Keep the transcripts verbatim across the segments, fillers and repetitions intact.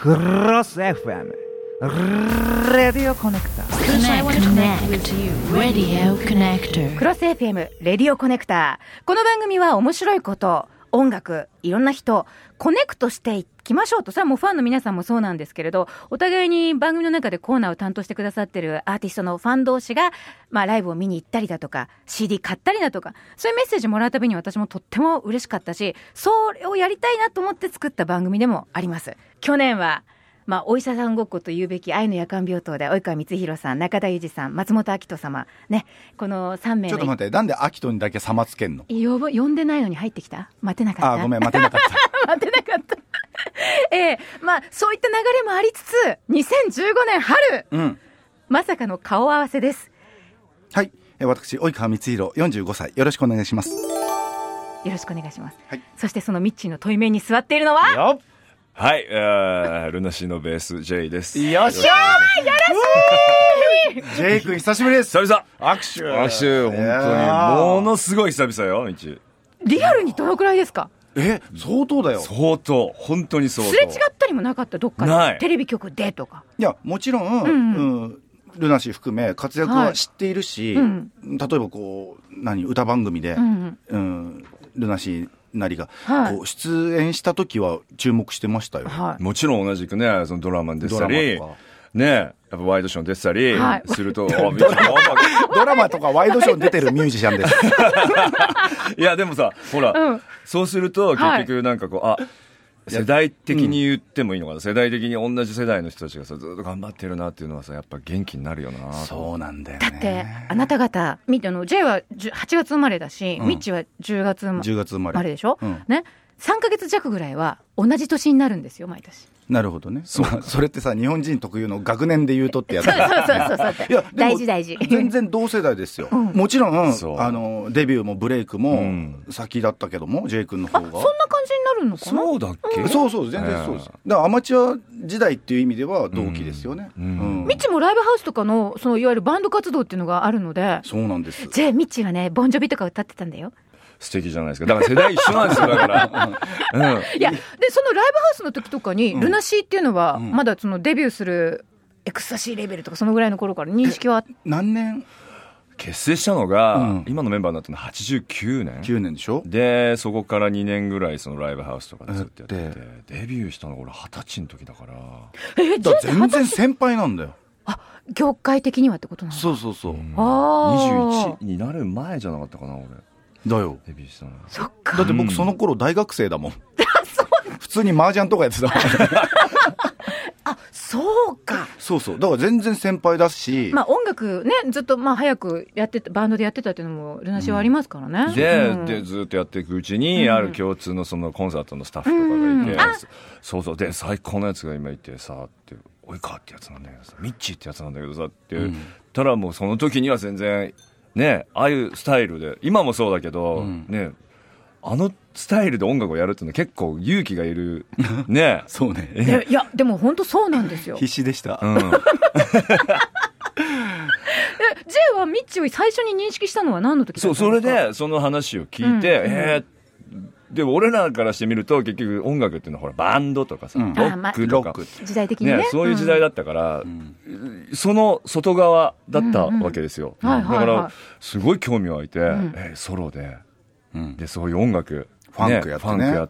クロス エフエム レディオコネクタ Connect クロス エフエム レディオコネクター。この番組は面白いこと、音楽、いろんな人コネクトしていきましょうと。それはもうファンの皆さんもそうなんですけれど、お互いに番組の中でコーナーを担当してくださってるアーティストのファン同士が、まあ、ライブを見に行ったりだとか シーディー 買ったりだとか、そういうメッセージもらうたびに私もとっても嬉しかったし、それをやりたいなと思って作った番組でもあります。去年はまあ、お医者さんごっこと言うべき愛の夜間病棟で及川光弘さん、中田裕二さん、松本明人様ね、このさん名の。 ちょっと待って、なんで明人にだけ様つけんの？ 呼ぶ呼んでないのに入ってきた？待てなかった。 あ、ごめん、待てなかった待てなかったええー、まあそういった流れもありつつ、にせんじゅうごねん春、うん、まさかの顔合わせです。 はい、え私及川光弘よんじゅうごさい、よろしくお願いします。 よろしくお願いします、はい、そしてそのミッチーの対面に座っているのはよっ、はい、ルナシーのベース J です。 よっしゃー、よろしいJ 君久しぶりです。 久々 握手握手、本当にものすごい久々よ。道リアルにどのくらいですか？ え、相当だよ。 相当、本当に相当。 すれ違ったりもなかった？どっかでテレビ局でとか。 いや、もちろん、うんうん、ルナシー含め活躍は知っているし、はい、うん、例えばこう何歌番組で、うんうん、ルナシーなりが、はい、こう出演した時は注目してましたよ、はい、 もちろん同じくね、そのドラマに出てたりね、やっぱワイドショーに出てたり、はい、するとドラマとかワイドショーに出てるミュージシャンですいやでもさ、ほら、うん、そうすると結局なんかこう、はい、あ、世代的に言ってもいいのかな、うん、世代的に同じ世代の人たちがさずっと頑張ってるなっていうのはさ、やっぱ元気になるよな。 そうなんだよね。 だってあなた方みあの J ははちがつ生まれだし、うん、ミッチはじゅうがつ生まれでしょ、うん、ね、さんかげつ弱ぐらいは同じ年になるんですよ、毎年。 なるほどね。そう、まあ、それってさ、日本人特有の学年で言うとってやつ。 そうそうそうそういや、大事大事。 全然同世代ですよ、うん、もちろんあのデビューもブレイクも先だったけども、うん、J 君の方が。 あ、そんな感じになるのかな。 そうだっけ、 うん、そうそう、全然そうです。だからアマチュア時代っていう意味では同期ですよね、うんうん、ミッチもライブハウスとか の, そのいわゆるバンド活動っていうのがあるので。 そうなんです。 J ミッチがね、ボンジョビとか歌ってたんだよ。 素敵じゃないですか。だから世代一緒なんですよ、だから、うん、 いやで、そのライブハウスの時とかに、うん、ルナシーっていうのはまだそのデビューするエクスタシーレベルとかそのぐらいの頃から認識は。 何年結成したのが、うん、今のメンバーになったのははちじゅうきゅうねん。 きゅうねんでしょ。 でそこからにねんぐらいそのライブハウスとかでずっとやってて、デビューしたのが俺はたちの時だから。 えだ全然先輩なんだよ。 あ、業界的にはってことなんだ。 そうそうそう、うん、 あにじゅういちになる前じゃなかったかな、俺だよ。 デビューしたの。 そっか。 だって僕その頃大学生だもん普通に麻雀とかやってたもんあ、そうか。 そうそう、だから全然先輩だし、 まあ、音楽ね、ずっとまあ早くやってたバンドでやってたっていうのもルナシーはありますからね、 うん、で、 うん、 でずっとやっていくうちに、うん、ある共通のそのコンサートのスタッフとかがいて、うん、そうそう、で最高のやつが今いてさっておいかってやつなんだけどさ、ミッチーってやつなんだけどさって言ったら、もうその時には全然ね、ああいうスタイルで、今もそうだけど、うん、ね、あのスタイルで音楽をやるっていうのは結構勇気がいるね。 そうね。 いや、いやでも本当そうなんですよ。 必死でした、うん、J はミッチを最初に認識したのは何の時だったんですか？ そう、それでその話を聞いて、うん、えーでも俺らからしてみると結局音楽っていうのはほらバンドとかさ、うん、ロックとか、まあ、時代的に ね, ねそういう時代だったから、うん、その外側だったわけですよ、うんうん、だからすごい興味湧いて、うん、えー、ソロで、うん、でそういう音楽ファンクやってね、 ファンクやって、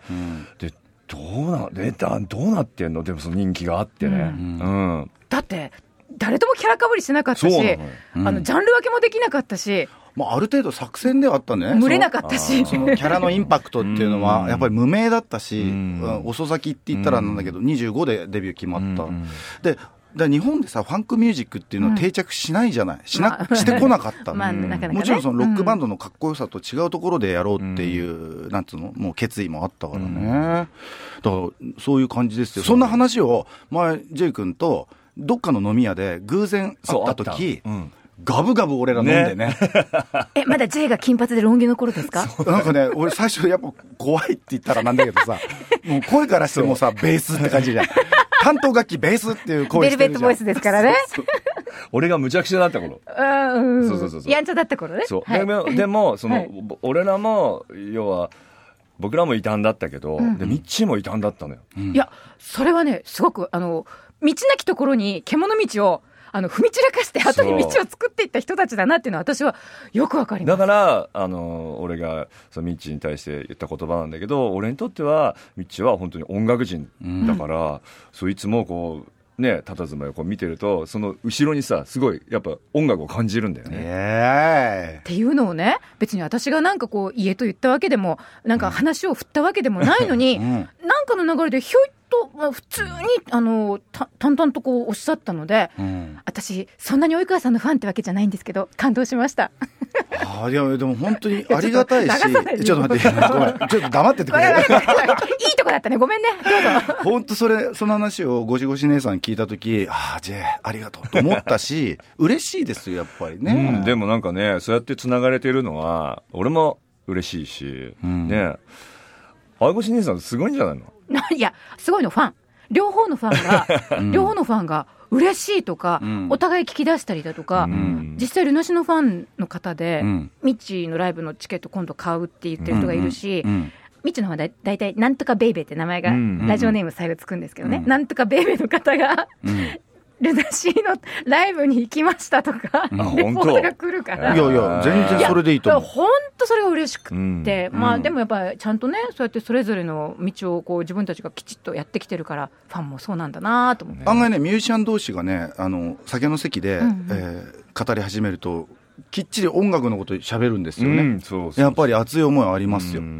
うん、でどうなでだどうなってんの。でもその人気があってね、うんうん、 だって誰ともキャラかぶりしてなかったし、うん、あのジャンル分けもできなかったし、 まあ、ある程度作戦ではあったね。 群れなかったし、 そのキャラのインパクトっていうのはやっぱり無名だったし、遅咲きって言ったらなんだけどにじゅうごでデビュー決まった。でだ日本でさファンクミュージックっていうのは定着しないじゃない、うん、し, なしてこなかった、まあなかなかね、もちろんそのロックバンドのかっこよさと違うところでやろうっていう、うん、なんつうのもう決意もあったからね、うん、だからそういう感じですよ。 そ, そんな話を前 J 君とどっかの飲み屋で偶然会った時、うん、ガブガブ俺ら飲んで ね, ねえまだ J が金髪でロン毛の頃ですか？ なんかね俺最初やっぱ怖いって言ったらなんだけどさもう声からしてもさベースって感じじゃん担当楽器ベースっていう声してるじゃん。 ベルベットボイスですからねそうそう俺がむちゃくちゃだった頃、 うん、そうそうそうそうやんちゃだった頃ね。 そう、はい、でも, でもその、はい、俺らも要は僕らも異端だったけど、 うん、 でミッチーも異端だったのよ、 うん、いやそれはねすごくあの道なきところに獣道をあの踏み散らかして後に道を作っていった人たちだなっていうのは私はよくわかります。 だからあの俺がそのミッチーに対して言った言葉なんだけど、俺にとってはミッチーは本当に音楽人だから、うん、そういつもこうね佇まいをこう見てるとその後ろにさすごいやっぱ音楽を感じるんだよね、 えー、 っていうのをね別に私がなんかこう家と言ったわけでもなんか話を振ったわけでもないのに、うん、なんかの流れでひょいっと、まあ、普通にあのた淡々とこうおっしゃったので、うん、私そんなに及川さんのファンってわけじゃないんですけど感動しました。 あいやでも本当にありがたいしちょっと待ってごめんちょっと黙っててくれいいとこだったねごめんねどうぞ。 本当それその話をごしごし姉さんに聞いたときああジェイありがとうと思ったし嬉しいですよやっぱりね、 うん、でもなんかねそうやってつながれてるのは俺も嬉しいし、うん、ねあいごし姉さんすごいんじゃないの。 いやすごいのファン両方のファンが、うん、両方のファンが嬉しいとか、うん、お互い聞き出したりだとか、うん、実際ルナシのファンの方で、うん、ミッチーのライブのチケット今度買うって言ってる人がいるし、うんうんうん、ミッチーの方はだだいたいなんとかベイベーって名前が、うんうん、ラジオネーム最後つくんですけどね、うん、なんとかベイベーの方が、うんルナシーのライブに行きましたとか、うん、レポートが来るから。 いやいや、全然それでいいと思う。 本当それが嬉しくって、うん、まあでもやっぱりちゃんとね、そうやってそれぞれの道をこう自分たちがきちっとやってきてるから、ファンもそうなんだなと思って。 案外ね、ミュージシャン同士がね、あの酒の席で、うんうんえー、語り始めると、きっちり音楽のこと喋るんですよね、うん、そうそうそうやっぱり熱い思いはありますよ、うん、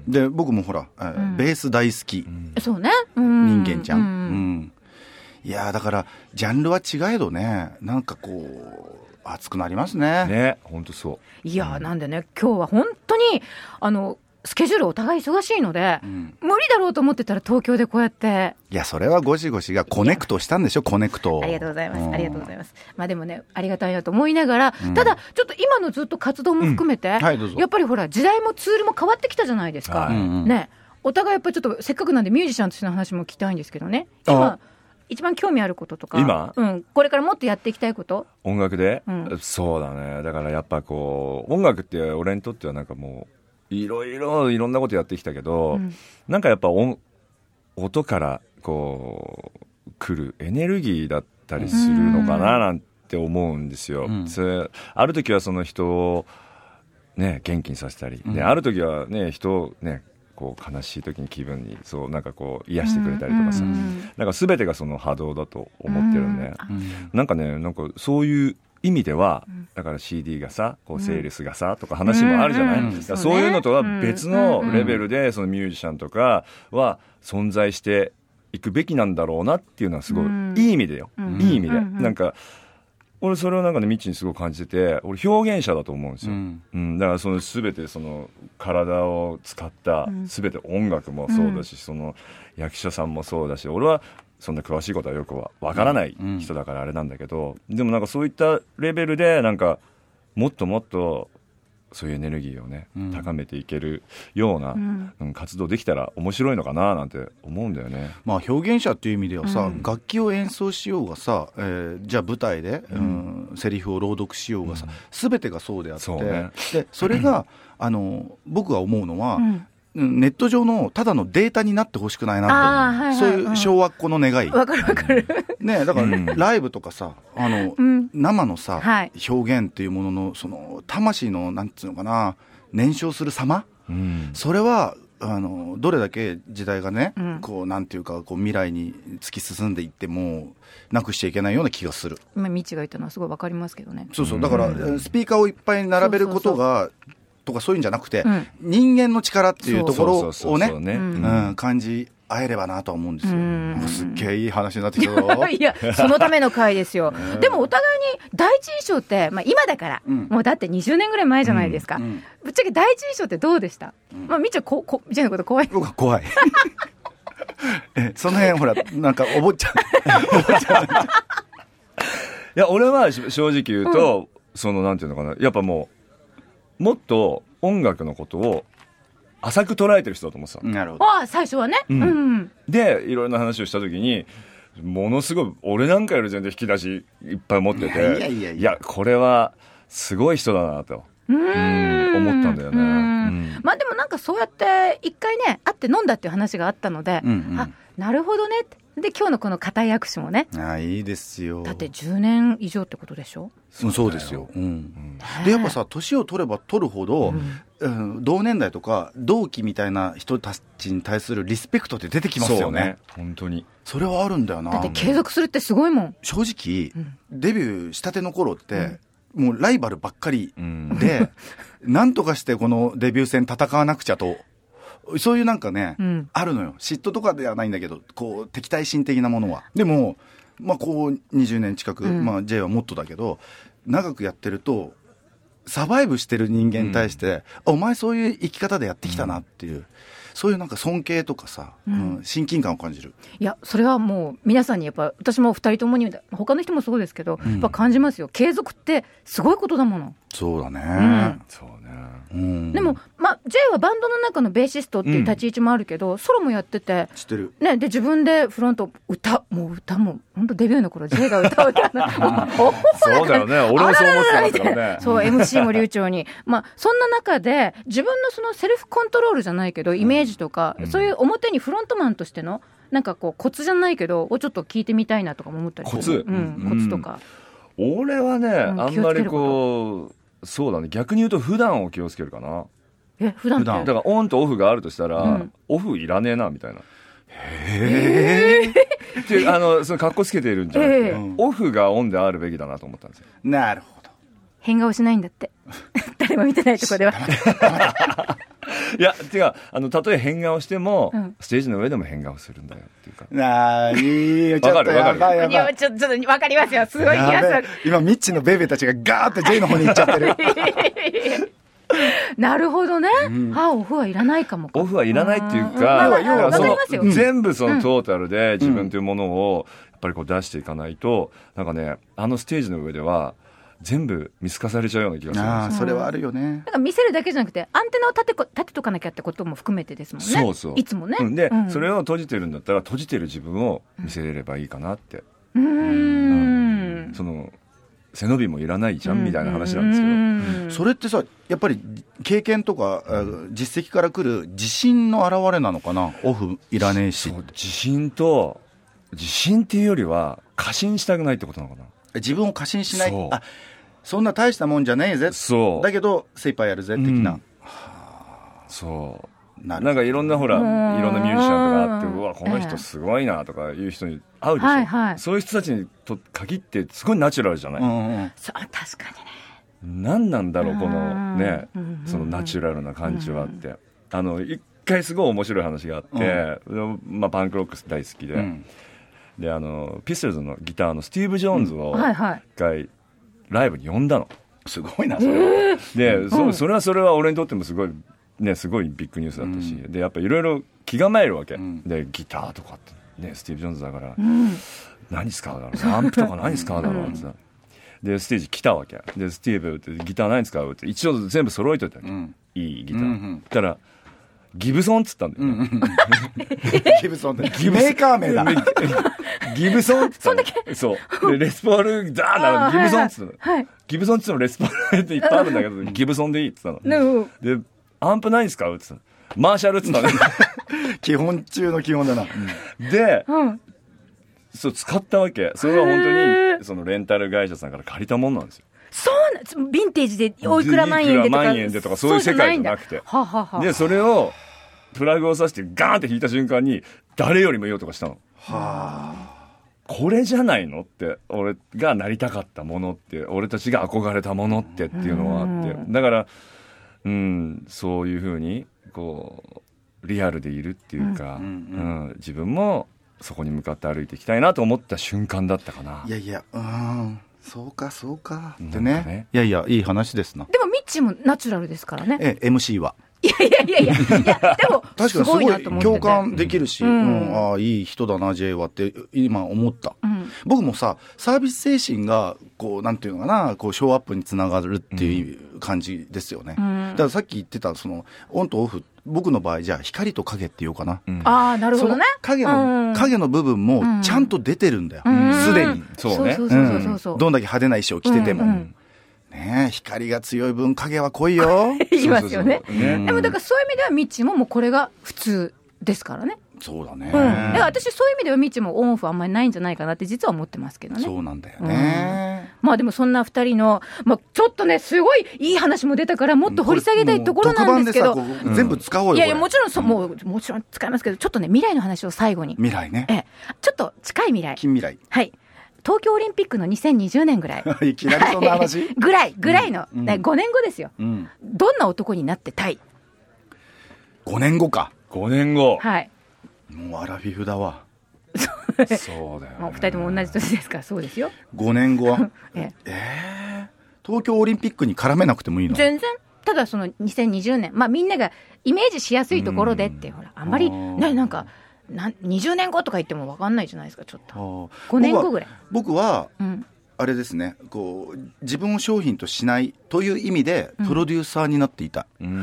で僕もほら、えーうん、ベース大好き、うん、 そうね、 人間じゃん、うんうんいやだからジャンルは違えどねなんかこう熱くなりますねね本当そういや、うん、なんでね今日は本当にあのスケジュールお互い忙しいので、うん、無理だろうと思ってたら東京でこうやっていやそれはゴシゴシがコネクトしたんでしょコネクトありがとうございます、うん、ありがとうございますまあでもねありがたいなと思いながら、うん、ただちょっと今のずっと活動も含めて、うんはい、やっぱりほら時代もツールも変わってきたじゃないですか、はい、ねお互いやっぱりちょっとせっかくなんでミュージシャンとしての話も聞きたいんですけどね今一番興味あることとか今、 うん、これからもっとやっていきたいこと音楽で、うん、そうだねだからやっぱこう音楽って俺にとってはなんかもういろいろいろんなことやってきたけど、うん、なんかやっぱ音、音からこう来るエネルギーだったりするのかななんて思うんですよ、うん、それある時はその人をね元気にさせたり、うん、である時はね人をねこう悲しい時に気分にそうなんかこう癒してくれたりとかさ、うん、なんか全てがその波動だと思ってるんで、うん、なんかねなんかそういう意味ではだから シーディー がさこうセールスがさとか話もあるじゃない、うんうん、そうそういうのとは別のレベルでそのミュージシャンとかは存在していくべきなんだろうなっていうのはすごい、うん、いい意味でよ、うん、いい意味で、うん、なんか俺それをなんかねミッチにすごく感じてて俺表現者だと思うんですよ、うんうん、だからその全てその体を使った全て音楽もそうだし、うん、その役者さんもそうだし俺はそんな詳しいことはよくはわからない人だからあれなんだけど、うん、でもなんかそういったレベルでなんかもっともっとそういうエネルギーをね、うん、高めていけるような、うんうん、活動できたら面白いのかななんて思うんだよね。 まあ表現者っていう意味ではさ、うん、楽器を演奏しようがさ、えー、じゃあ舞台で、うんうん、セリフを朗読しようがさ、うん、全てがそうであってそ、ね、でそれが、うん、あの僕が思うのは、うんネット上のただのデータになってほしくないなと、はいはい、そういう小学校の願いわかるわかる、 ね、だから、うん、ライブとかさあの、うん、生のさ、はい、表現っていうもののその魂のなんていうのかな燃焼する様、うん、それはあのどれだけ時代がね、うん、こうなんていうかこう未来に突き進んでいってもなくしちゃいけないような気がする。 今ミッチが言ったのはすごいわかりますけどね。 そうそうだから、うん、スピーカーをいっぱい並べることがそうそうそうとかそういうんじゃなくて、うん、人間の力っていうところをね感じ合えればなとは思うんですよ。もうすっげえいい話になってきたぞいやそのための回ですよでもお互いに第一印象って、まあ、今だから、うん、もうだってにじゅうねんぐらい前じゃないですか、うんうん、ぶっちゃけ第一印象ってどうでした、うんまあ、みっちゃんここみっちゃんのこと怖い僕は怖いえその辺ほらなんかお坊ちゃんいや俺は正直言うと、うん、そのなんていうのかなやっぱもうもっと音楽のことを浅く捉えてる人だと思ってた。 なるほど。 ああ最初はね、うんうん、 でいろいろな話をした時にものすごい俺なんかより全然引き出しいっぱい持ってていやいやいやいやこれはすごい人だなと、 うーん思ったんだよね。 うんうんまあでもなんかそうやって一回ね会って飲んだっていう話があったので、 うんうん、 あなるほどねって。で今日のこの固い握手もね、 あいいですよ。 だってじゅうねん以上ってことでしょ。 そうそうですよ、うんうん、でやっぱさ年を取れば取るほど、うんうん、同年代とか同期みたいな人たちに対するリスペクトって出てきますよね。 そうね本当にそれはあるんだよな。 だって継続するってすごいもん。 正直、 うん、 デビューしたての頃って、うん、もうライバルばっかりで、うん、なんとかしてこのデビュー戦戦わなくちゃとそういうなんかね、うん、あるのよ。嫉妬とかではないんだけどこう敵対心的なものは。でもまあこうにじゅうねん近く、うんまあ、J はもっとだけど長くやってるとサバイブしてる人間に対して、うん、お前そういう生き方でやってきたなっていう、うん、そういうなんか尊敬とかさ、うんうん、親近感を感じる。 いやそれはもう皆さんにやっぱ私もふたりともに他の人もそうですけど、うん、やっぱ感じますよ。継続ってすごいことだもの。 そうだね、 うん、 そうねうん、でも、まあ、J はバンドの中のベーシストっていう立ち位置もあるけど、うん、ソロもやってて知ってる、 ね、で自分でフロント歌もう歌も本当デビューの頃 J が歌う歌そうだよね俺もそう思ってたからねそう エムシー も流暢に、まあ、そんな中で自分のそのセルフコントロールじゃないけどイメージとか、うん、そういう表にフロントマンとしてのなんかこうコツじゃないけどをちょっと聞いてみたいなとかも思ったりする。 コツ、 うん、コツとか、 うん、俺はね、うん、あんまりこうそうだね逆に言うと普段を気をつけるかな。 え普段ってだからオンとオフがあるとしたら、うん、オフいらねえなみたいな。 へえってあのその格好つけているんじゃなくて、えー、オフがオンであるべきだなと思ったんですよ。 なるほど。 変顔しないんだって誰も見てないところでは。 いや違うあのたとえ変顔しても、うん、ステージの上でも変顔するんだよっていうか。 なあいいよちょっとやばいやばい。 ちょっと分かりますよすごい気がする。 今ミッチのベイベーたちがガーって J の方に行っちゃってる。 なるほどね、うん、あオフはいらないかもか。 オフはいらないっていうか、うん、全部そのトータルで自分というものをやっぱりこう出していかないと、なんかねあのステージの上では全部見透かされちゃうような気がするんですよ。 あそれはあるよね。 なんか見せるだけじゃなくてアンテナを立てこ立てとかなきゃってことも含めてですもんね。 そうそういつもね、 うん、で、 うん、 それを閉じてるんだったら閉じてる自分を見せれればいいかなって。 うーん、うん、 その背伸びもいらないじゃんみたいな話なんですけど、 うんうん、それってさやっぱり経験とか、うん、実績から来る自信の表れなのかな。オフいらねえし。 そう自信と自信っていうよりは過信したくないってことなのかな。 自分を過信しない。そうあそんな大したもんじゃねえぜ。そうだけど精一杯やるぜ的な、うん、 そうな, なんかいろんなほらいろんなミュージシャンとかあってうわこの人すごいなとかいう人に会うでしょ、はいはい、そういう人たちにと限ってすごいナチュラルじゃない、うんうん、 そう確かにね。 何なんだろうこのねそのナチュラルな感じはって、うんうん、あの一回すごい面白い話があって、うんまあ、パンクロック大好きで、うん、であのピストルズのギターのスティーブ・ジョーンズを一回ライブに呼んだの。 すごいなそれは、 で、うん、そ, それはそれは俺にとってもすごいねすごいビッグニュースだったし、うん、でやっぱいろいろ気構えるわけ、うん、でギターとかってねスティーブ・ジョーンズだから、うん、何使うだろうアンプとか何使うだろうってさ、うん、でステージ来たわけでスティーブってギター何使うって一応全部揃えといたわけ、うん、いいギター、うんうん、たらギブソンっつったんだよ、ねうん、 ギブソンってメーカー名だギブソンっつったの。そうでレスポールダーなのギブソンっつったの、はいはい、ギブソンっつってもレスポールっていっぱいあるんだけどギブソンでいいっつったの、うん、でアンプ何使うっつったのマーシャルっつったの基本中の基本だな、 うん、で、うん、そう使ったわけ。それは本当にそのレンタル会社さんから借りたもんなんですよ。 そうなんです。ヴィンテージでおいくら万円でとか万円でとかそういう世界じゃなくてはははでそれをプラグを挿してガーンって引いた瞬間に誰よりもいい音がしたの。 はあこれじゃないのって俺がなりたかったものって俺たちが憧れたものってっていうのはあってだからうんそういう風にこうリアルでいるっていうか、うんうん、自分もそこに向かって歩いていきたいなと思った瞬間だったかな。 いやいやうんそうかそうかって ね, ねいやいやいい話ですな。 でもミッチもナチュラルですからね。 え エムシー はいやいやいやいやいやでも確かにすごい共感できるし、うんうん、ああいい人だな J はって今思った、うん、僕もさサービス精神がこうなんていうのかなこうショーアップにつながるっていう感じですよね、うん、だからさっき言ってたそのオンとオフ僕の場合じゃあ光と影って言おうかな、うん、 ああなるほどね。 影の、うん、影の部分もちゃんと出てるんだよすで、うん、にそうねどんだけ派手な衣装着てても、うんうんねえ、光が強い分影は濃いよ。 言いますよね。 そうそうそうねでもだからそういう意味ではミッチーももうこれが普通ですからね。 そうだね。 うん、だから私そういう意味ではミッチーもオンオフあんまりないんじゃないかなって実は思ってますけどね。 そうなんだよね。 うん、まあでもそんな二人の、まあ、ちょっとねすごいいい話も出たからもっと掘り下げたいところなんですけど、 特番でさこう全部使おうよ。 いやいやもちろんそ、 うん、 もうもちろん使いますけど、ちょっとね未来の話を最後に。 未来ね。 ええ、ちょっと近い未来。 近未来。 はい。東京オリンピックのにせんにじゅうねんぐらいいきなりそんな話ぐらいぐらいの、 うん、 ごねんごですよ、 うん、 どんな男になってたい？ ごねんごか。 ごねんご、 はい、 もうアラフィフだわ。 そうだよ、ね、 もうふたりとも同じ年ですからそうですよ。 ごねんごはえええー、東京オリンピックに絡めなくてもいいの？ 全然。ただそのにせんにじゅうねん、まあ、みんながイメージしやすいところでって、ほらあんまりね、なんかなにじゅうねんごとか言っても分かんないじゃないですか。ちょっとごねんごぐらい。 僕は、 うん、 あれですね、こう自分を商品としないという意味でプロデューサーになっていた、 うん、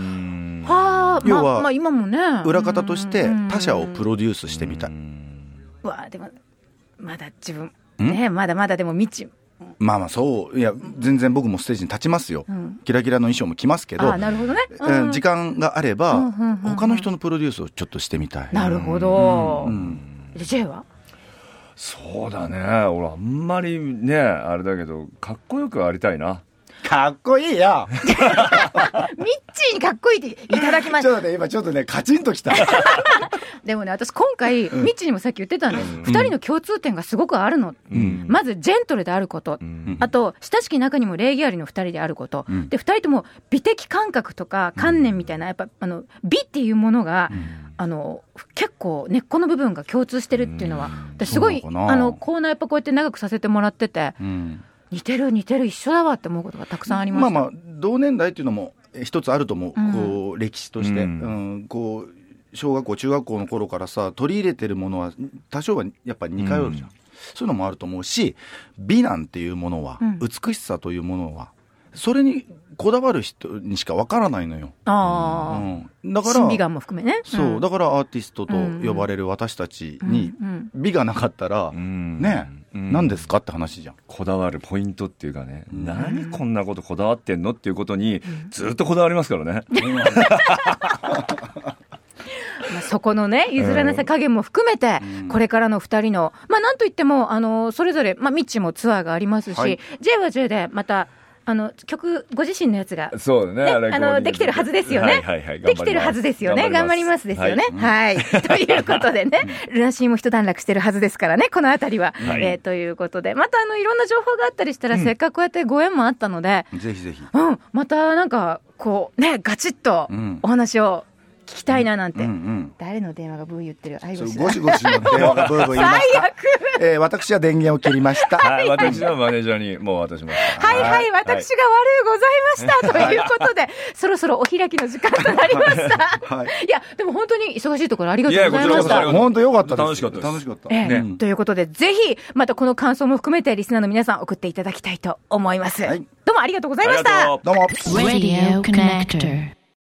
はあ、 要は、 まあまあ、今もね裏方として他社をプロデュースしてみたい。 うわでもまだ自分ね、まだまだでも未知。 まあまあそういや全然僕もステージに立ちますよ、うん、キラキラの衣装も着ますけど、 あなるほどね、 うん、時間があれば、うんうんうんうん、他の人のプロデュースをちょっとしてみたい。 なるほど、 うん、 J はそうだね、俺あんまりねあれだけどかっこよくありたいな。 かっこいいよミッチーにかっこいいっていただきました。 ちょっとね今ちょっとねカチンときたでもね私今回、うん、ミッチーにもさっき言ってたんです、うん、ふたりの共通点がすごくあるの、うん、まずジェントルであること、うん、あと親しき中にも礼儀ありのふたりであること、うん、でふたりとも美的感覚とか観念みたいなやっぱあの美っていうものが、うん、あの結構根っこの部分が共通してるっていうのは、うん、すごいあのコーナーやっぱこうやって長くさせてもらってて、うん似てる似てる一緒だわって思うことがたくさんありました。 まあまあ同年代っていうのも一つあると思う、うん、こう歴史として、うんうん、こう小学校中学校の頃からさ取り入れてるものは多少はやっぱり似通るじゃん、うん、そういうのもあると思うし美なんていうものは、うん、美しさというものはそれにこだわる人にしかわからないのよ。 あ、 うん、だから審美眼も含めね、 そう、うん、だからアーティストと呼ばれる私たちに美がなかったら、うん、ねえ、うん、何ですかって話じゃん。 こだわるポイントっていうかね、うん、何こんなことこだわってんのっていうことにずっとこだわりますからね、うんまあそこのね譲らなさ加減も含めて、うん、これからのふたりのまあなんといってもあのそれぞれ、まあ、ミッチもツアーがありますし、はい、J は J でまたあの曲ご自身のやつがそうね、 ねあのできてるはずですよね、はいはいはい、できてるはずですよね、頑張りますですよね、はい、はい、ということでねルナシーも一段落してるはずですからねこのあたりは、はいえー、ということでまたあのいろんな情報があったりしたら、うん、せっかくこうやってご縁もあったのでぜひぜひ、 うん、またなんかこうねガチッとお話を聞きたいななんて、うんうん、誰の電話がブー言ってる愛ゴシゴシの電話がブーブー言いました最悪、えー、私は電源を切りましたはい、私のマネージャーにもう渡しましたはいはい、はい、私が悪いございました、はい、ということでそろそろお開きの時間となりました、はい、いやでも本当に忙しいところありがとうございました。 本当よかったです。 楽しかったです。 楽しかった、 えーね、ということでぜひまたこの感想も含めてリスナーの皆さん送っていただきたいと思います、はい、どうもありがとうございました。 どうも。 Radio Connector